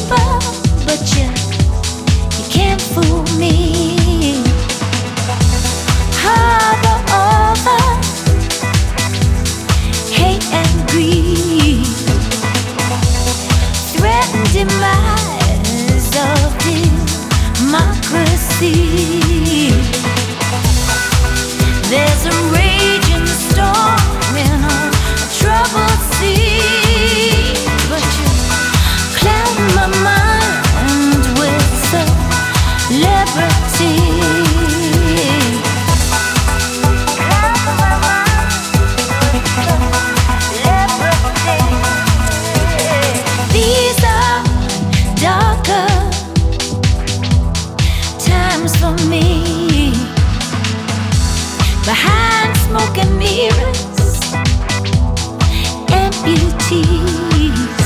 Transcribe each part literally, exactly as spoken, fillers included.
people, but you, you can't fool me. Harbor over hate and greed, threaten demise of democracy. There's a raging storm in a troubled sea, but you cloud my mind with celebrity. Cloud my mind with celebrity. These are darker times for me. Behind smoke and mirrors, amputees.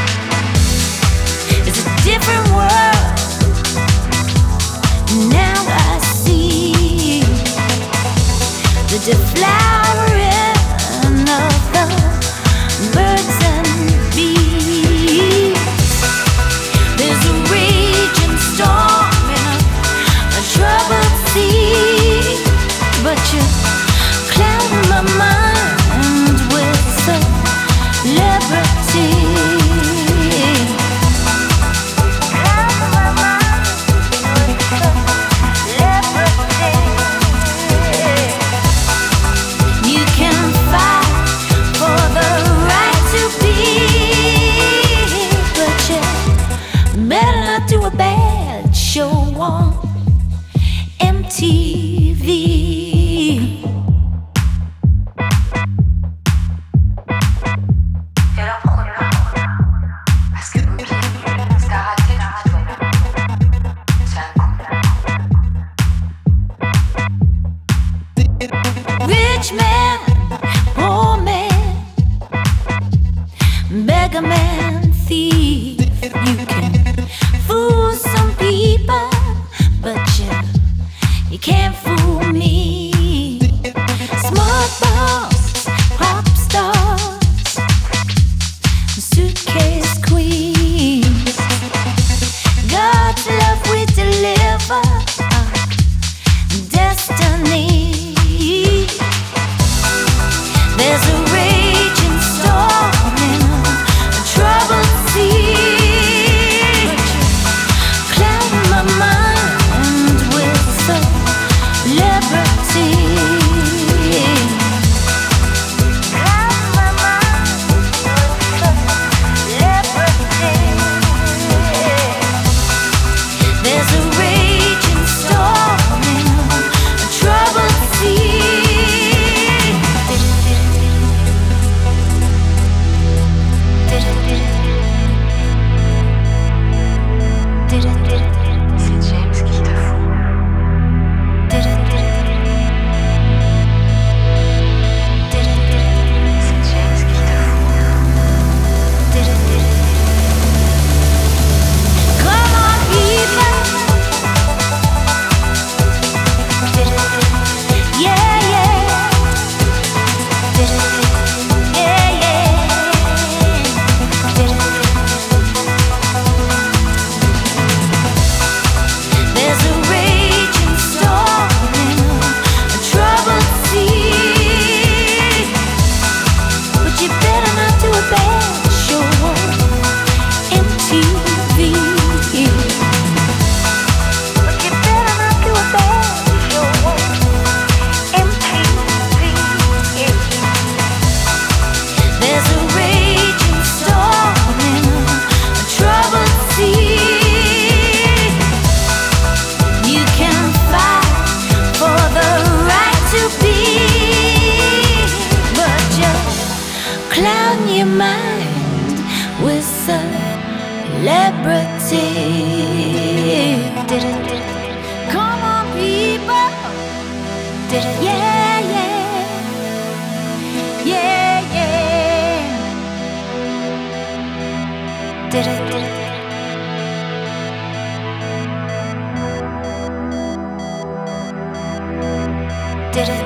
It's a different world. Now I see the deflowering of the birds and bees. There's a raging storm in a, a troubled sea, but you cloud my mind with celebrity. Cloud my mind with celebrity. You can fight for the right to be, but you better not do a bad show on M T V. Rich man, poor man, beggar man, thief. You can fool some people, but you, you can't fool me. Smart boss, pop stars, suitcase queens. God's love we deliver, our destiny. There's a raging storm in a troubled sea, but you cloud my mind with celebrity. Cloud my mind with celebrity. There's a raging storm in a troubled sea. C'est James qui te fout. C'est James qui te fout. Come on, people. Yeah, yeah. Yeah, yeah. There's a raging storm in a troubled sea, but you better not do a bad show on M T V. But you better not do a bad show on M T V. There's a raging storm in a troubled sea. You can fight for the right to be, but you cloud your mind with celebrity. Come on, people. Yeah, yeah. Yeah, yeah. Did it